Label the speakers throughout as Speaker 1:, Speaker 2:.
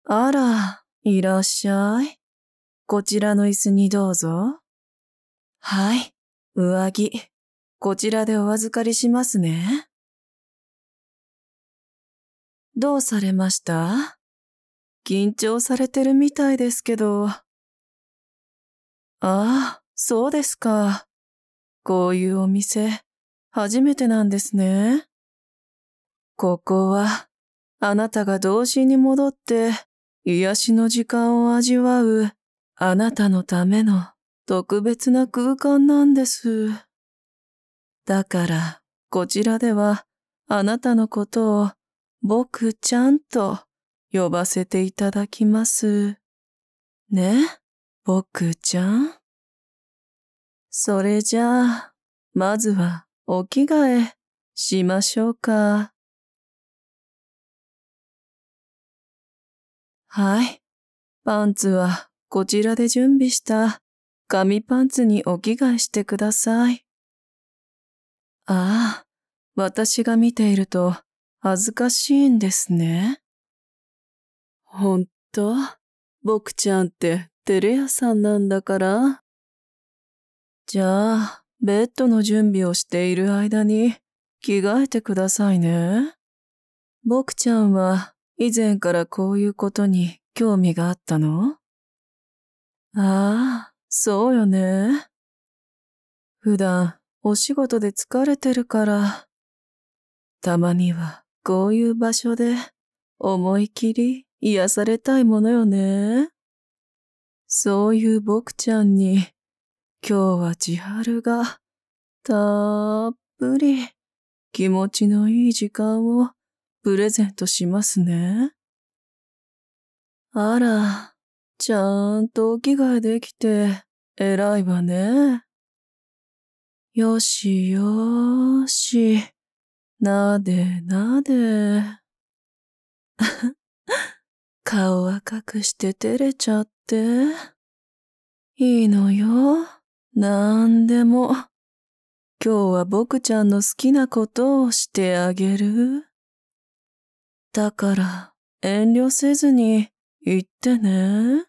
Speaker 1: あら、いらっしゃい。こちらの椅子にどうぞ。はい、上着、こちらでお預かりしますね。どうされました？緊張されてるみたいですけど。ああ、そうですか。こういうお店、初めてなんですね。ここは、あなたが童心に戻って、癒しの時間を味わう、あなたのための特別な空間なんです。だから、こちらでは、あなたのことを、僕ちゃんと呼ばせていただきます。ね、僕ちゃん。それじゃあ、まずはお着替えしましょうか。はい。パンツはこちらで準備した紙パンツにお着替えしてください。ああ、私が見ていると恥ずかしいんですね。ほんと、僕ちゃんって照れ屋さんなんだから。じゃあ、ベッドの準備をしている間に着替えてくださいね。僕ちゃんは以前からこういうことに興味があったの？ああ、そうよね。普段お仕事で疲れてるから、たまにはこういう場所で思い切り癒されたいものよね。そういう僕ちゃんに今日は千春がたっぷり気持ちのいい時間をプレゼントしますね。あら、ちゃんとお着替えできて偉いわね。よしよーし、なでなで。顔赤くして照れちゃって。いいのよ。なんでも。今日は僕ちゃんの好きなことをしてあげる。だから遠慮せずに言ってね。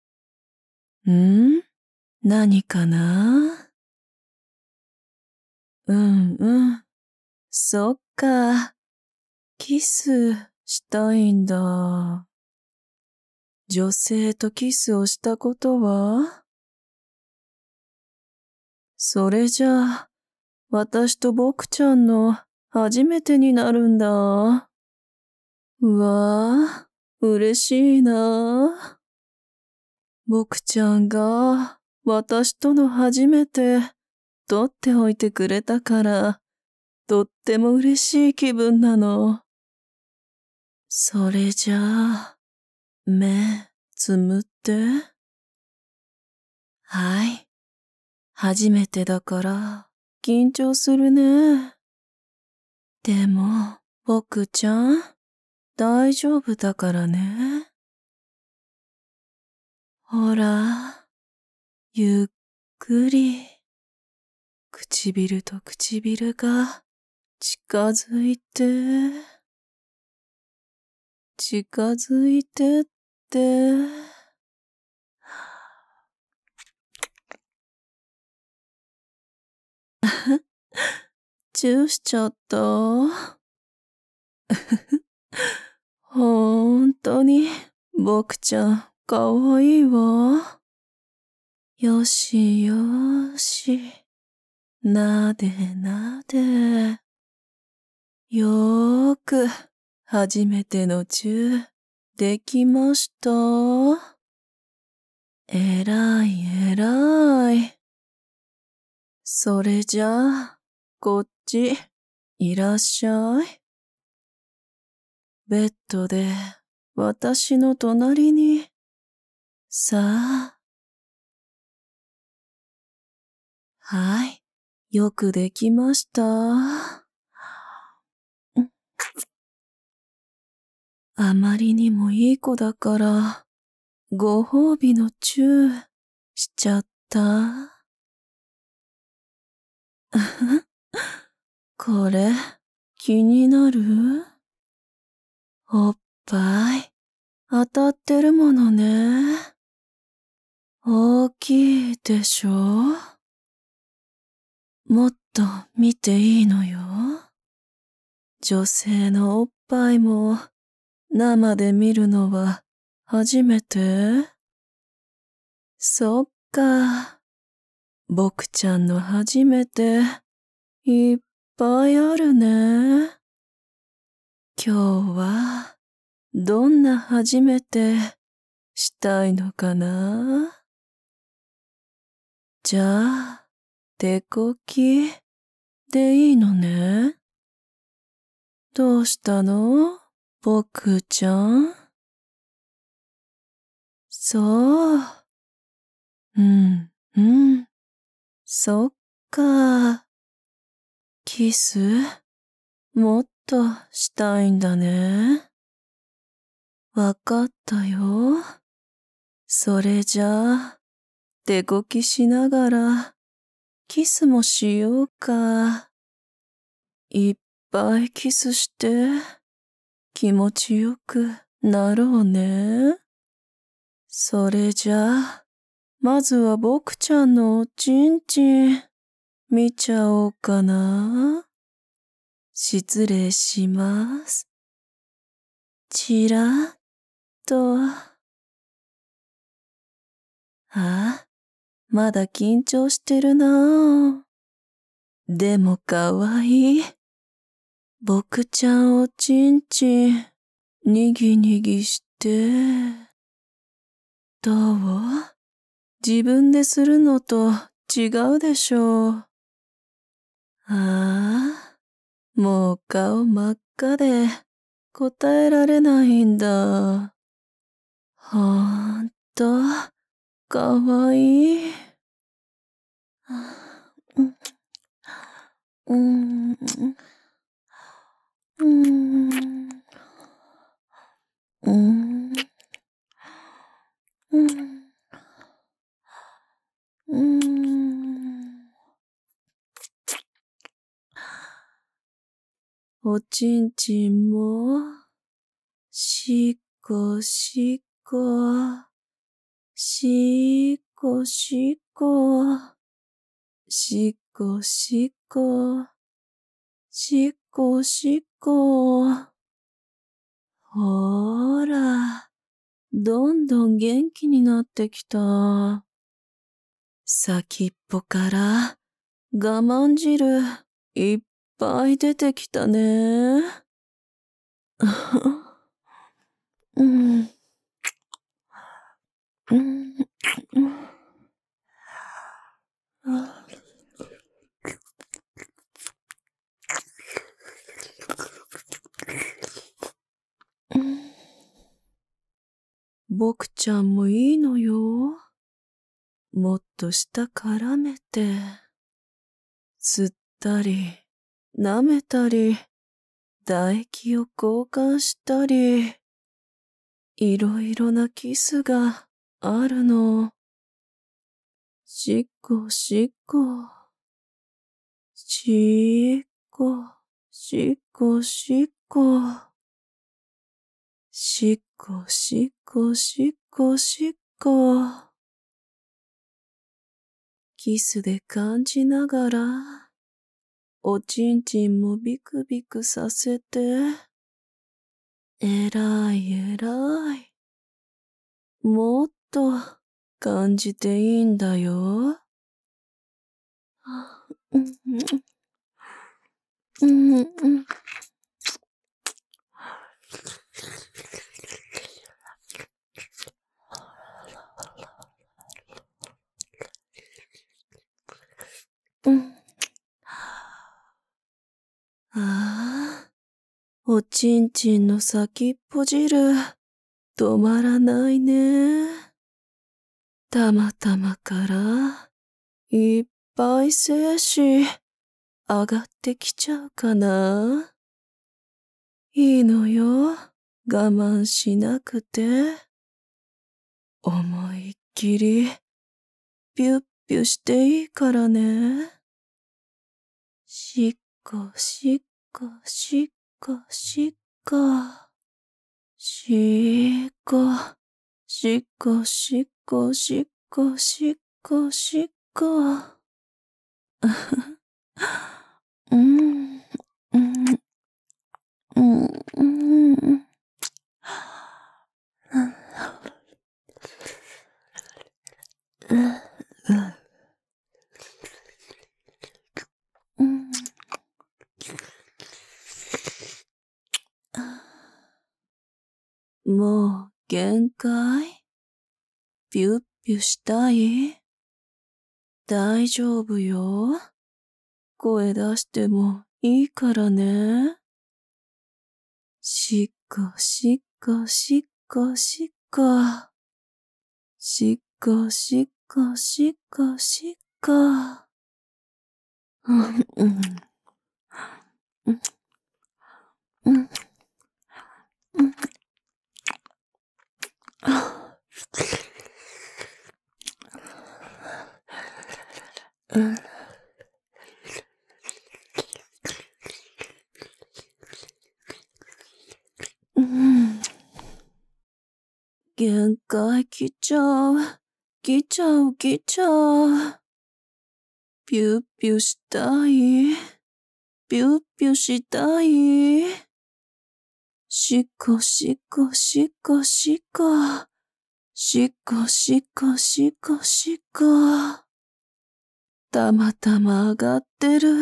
Speaker 1: 何かな？うんうん。そっか。キスしたいんだ。女性とキスをしたことは？それじゃあ、私と僕ちゃんの初めてになるんだ。うわぁ、嬉しいな。僕ちゃんが私との初めて取っておいてくれたから、とっても嬉しい気分なの。それじゃあ、目つむって。はい。初めてだから緊張するね。でも、僕ちゃん、大丈夫だからね。ほら、ゆっくり、唇と唇が近づいて、近づいてって。チューしちゃった。ほんとに、僕ちゃん、かわいいわ。よしよし。なでなで。よーく、初めてのチュー、できました。えらいえらい。それじゃあ、こっち、いらっしゃい。ベッドで、私の隣に、さあ。はい、よくできました。あまりにもいい子だから、ご褒美のチューしちゃった。これ、気になる？おっぱい、 当たってるものね。大きいでしょ？もっと見ていいのよ。女性のおっぱいも生で見るのは初めて？そっか。僕ちゃんの初めていっぱいあるね。今日はどんな初めてしたいのかな？じゃあ、手こきでいいのね。どうしたの？僕ちゃん。そう。うん、そっか。キスもっとしたいんだね。わかったよ。それじゃあ、手こきしながら、キスもしようか。いっぱいキスして、気持ちよくなろうね。それじゃあ、まずは僕ちゃんのおちんちん、見ちゃおうかな。失礼します。ちらっと。あ、まだ緊張してるな。でもかわいい。僕ちゃんおちんちん、にぎにぎして。どう？自分でするのと違うでしょう。ああ、もう顔真っ赤で答えられないんだ。ほんと、かわいい。うん、うん、うん、うん、うん、うん。おちんちんも、しっこしっこ、しっこしっこ、しっこしっこ、しっこしっこ。ほーら、どんどん元気になってきた。先っぽから我慢汁いっぱい出てきたね。うん、うん、僕ちゃんもいいのよ。もっと舌絡めて、吸ったり、舐めたり、唾液を交換したり、いろいろなキスがあるの。しっこしっこ、しっこ、しっこしっこ、しっこしっこしっこしっこ。キスで感じながら、おちんちんもビクビクさせて、えらいえらい。もっと感じていいんだよ。うんうんうんうん。ああ、おちんちんの先っぽ汁、止まらないね。たまたまから、いっぱい精子、上がってきちゃうかな。いいのよ、我慢しなくて。思いっきり、ピュッピュしていいからね。しっこしっこしっこしっこ。 しっこ、しっこ、しっこ、しっこ、しっこ、しっこ。うん、うん、うん、うん。もう限界？ピュッピュしたい？大丈夫よ。声出してもいいからね。しっこしっこしっこしっこ。しっこしっこしっこしっこ。うん、うん、うん、うん、うん。うん、限界来ちゃう。来ちゃう来ちゃう。ピュッピュしたい。ピュッピュしたい。しっこしっこしっこしっこ。しっこしっこしっこしっこ。たまたま上がってる。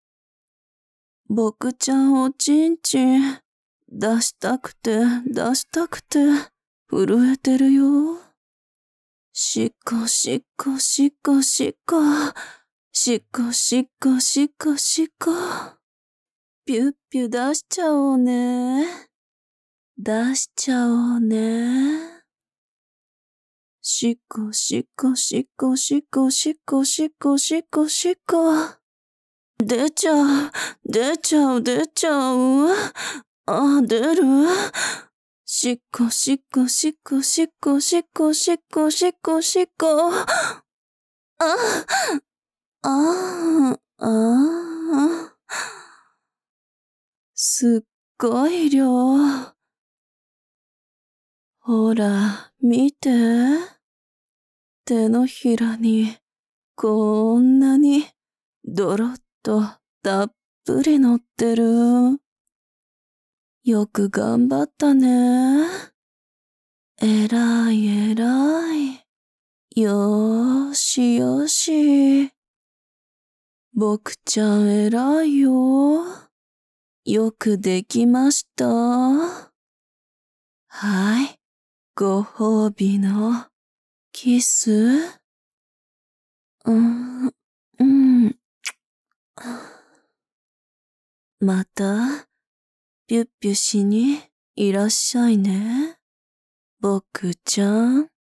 Speaker 1: 僕ちゃんおちんちん。出したくて出したくて震えてるよ。しっこしっこしっこしっこ。しっこしっこしっこしっこ。ピュッピュ出しちゃおうね。出しちゃおうね。しっこしっこしっこしっこしっこしっこしっこしっこ。出ちゃう、出ちゃう、出ちゃう。あ、出る。しっこしっこしっこしっこしっこしっこしっこしっこ。あ、あ、あ、すっごい量。ほら、見て。手のひらに、こんなに、ドロッとたっぷり乗ってる。よく頑張ったね。えらいえらい。よーしよし。僕ちゃんえらいよ。よくできました。はい、ご褒美のキス。うん、うん。また、ピュッピュしにいらっしゃいね。僕ちゃん。